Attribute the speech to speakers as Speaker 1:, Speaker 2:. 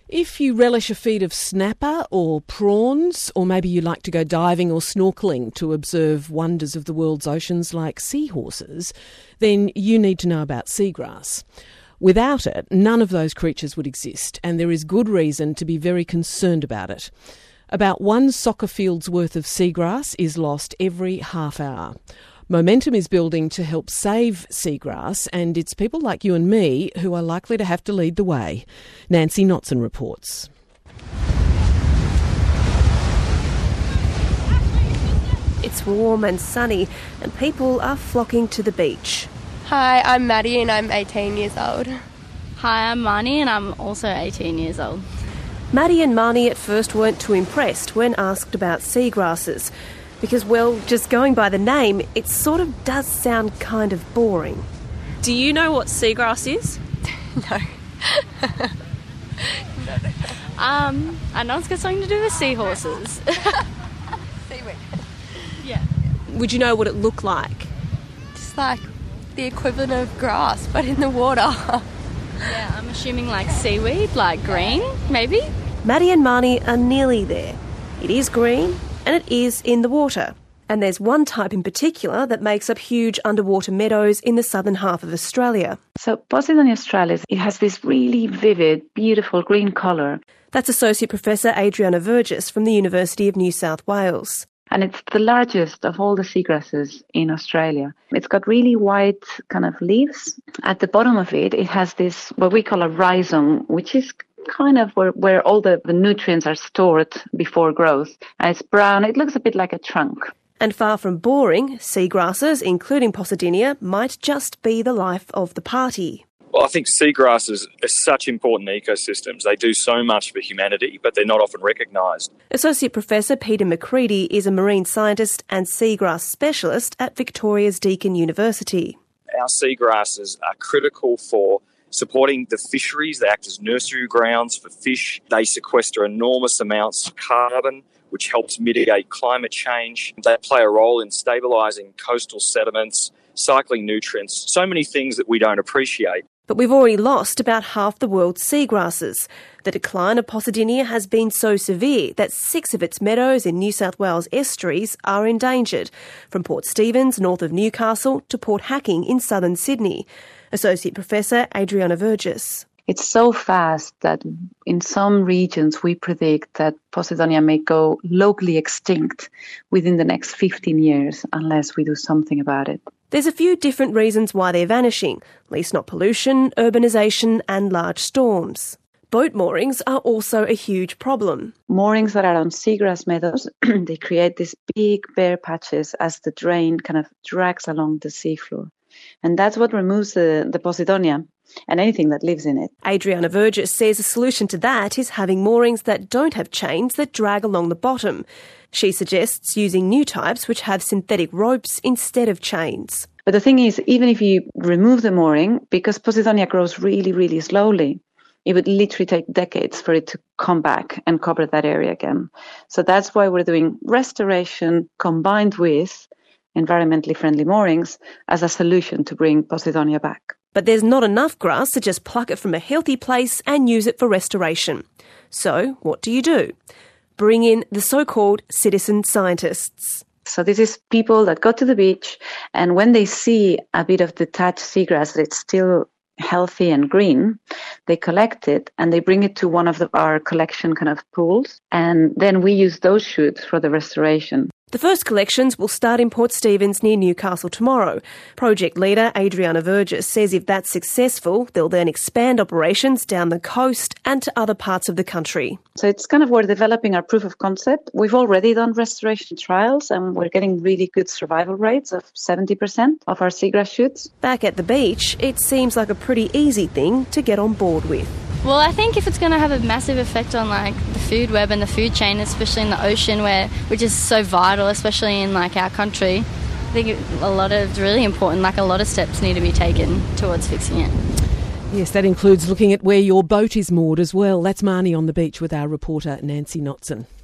Speaker 1: If you relish a feed of snapper or prawns, or maybe you like to go diving or snorkelling to observe wonders of the world's oceans like seahorses, then you need to know about seagrass. Without it, none of those creatures would exist, and there is good reason to be very concerned about it. About one soccer field's worth of seagrass is lost every half hour. Momentum is building to help save seagrass, and it's people like you and me who are likely to have to lead the way. Nancy Notson reports.
Speaker 2: It's warm and sunny, and people are flocking to the beach.
Speaker 3: Hi, I'm Maddie and I'm 18 years old.
Speaker 4: Hi, I'm Marnie and I'm also 18 years old.
Speaker 2: Maddie and Marnie at first weren't too impressed when asked about seagrasses. Because, well, just going by the name, it sort of does sound kind of boring.
Speaker 5: Do you know what seagrass is?
Speaker 3: No.
Speaker 4: I know it's got something to do with seahorses.
Speaker 3: Seaweed.
Speaker 4: Yeah.
Speaker 5: Would you know what it looked like?
Speaker 3: Just like the equivalent of grass, but in the water.
Speaker 4: Yeah, I'm assuming like seaweed, like green, maybe?
Speaker 2: Maddie and Marnie are nearly there. It is green, and it is in the water. And there's one type in particular that makes up huge underwater meadows in the southern half of Australia.
Speaker 6: So Posidonia australis, it has this really vivid, beautiful green colour.
Speaker 2: That's Associate Professor Adriana Vergis from the University of New South Wales.
Speaker 6: And it's the largest of all the seagrasses in Australia. It's got really white kind of leaves. At the bottom of it, it has this, what we call a rhizome, which is kind of where all the nutrients are stored before growth. And it's brown. It looks a bit like a trunk.
Speaker 2: And far from boring, seagrasses, including Posidonia, might just be the life of the party.
Speaker 7: Well, I think seagrasses are such important ecosystems. They do so much for humanity, but they're not often recognised.
Speaker 2: Associate Professor Peter McCready is a marine scientist and seagrass specialist at Victoria's Deakin University.
Speaker 7: Our seagrasses are critical for supporting the fisheries. They act as nursery grounds for fish. They sequester enormous amounts of carbon, which helps mitigate climate change. They play a role in stabilising coastal sediments, cycling nutrients, so many things that we don't appreciate.
Speaker 2: But we've already lost about half the world's seagrasses. The decline of Posidonia has been so severe that 6 of its meadows in New South Wales estuaries are endangered, from Port Stephens, north of Newcastle, to Port Hacking in southern Sydney. Associate Professor Adriana Vergis.
Speaker 6: It's so fast that in some regions we predict that Posidonia may go locally extinct within the next 15 years unless we do something about it.
Speaker 2: There's a few different reasons why they're vanishing: least not pollution, urbanisation and large storms. Boat moorings are also a huge problem.
Speaker 6: Moorings that are on seagrass meadows, they create these big bare patches as the drain kind of drags along the seafloor. And that's what removes the Posidonia and anything that lives in it.
Speaker 2: Adriana Vergis says a solution to that is having moorings that don't have chains that drag along the bottom. She suggests using new types which have synthetic ropes instead of chains.
Speaker 6: But the thing is, even if you remove the mooring, because Posidonia grows really, really slowly, it would literally take decades for it to come back and cover that area again. So that's why we're doing restoration combined with environmentally friendly moorings as a solution to bring Posidonia back.
Speaker 2: But there's not enough grass to just pluck it from a healthy place and use it for restoration. So what do? Bring in the so-called citizen scientists.
Speaker 6: So this is people that go to the beach, and when they see a bit of detached seagrass that it's still healthy and green, they collect it and they bring it to one of our collection kind of pools, and then we use those shoots for the restoration.
Speaker 2: The first collections will start in Port Stephens near Newcastle tomorrow. Project leader Adriana Vergis says if that's successful, they'll then expand operations down the coast and to other parts of the country.
Speaker 6: So it's kind of we're developing our proof of concept. We've already done restoration trials and we're getting really good survival rates of 70% of our seagrass shoots.
Speaker 2: Back at the beach, it seems like a pretty easy thing to get on board with.
Speaker 4: Well, I think if it's going to have a massive effect on like the food web and the food chain, especially in the ocean, which is so vital, especially in like our country, I think it's really important. Like a lot of steps need to be taken towards fixing it.
Speaker 1: Yes, that includes looking at where your boat is moored as well. That's Marnie on the beach with our reporter Nancy Notson.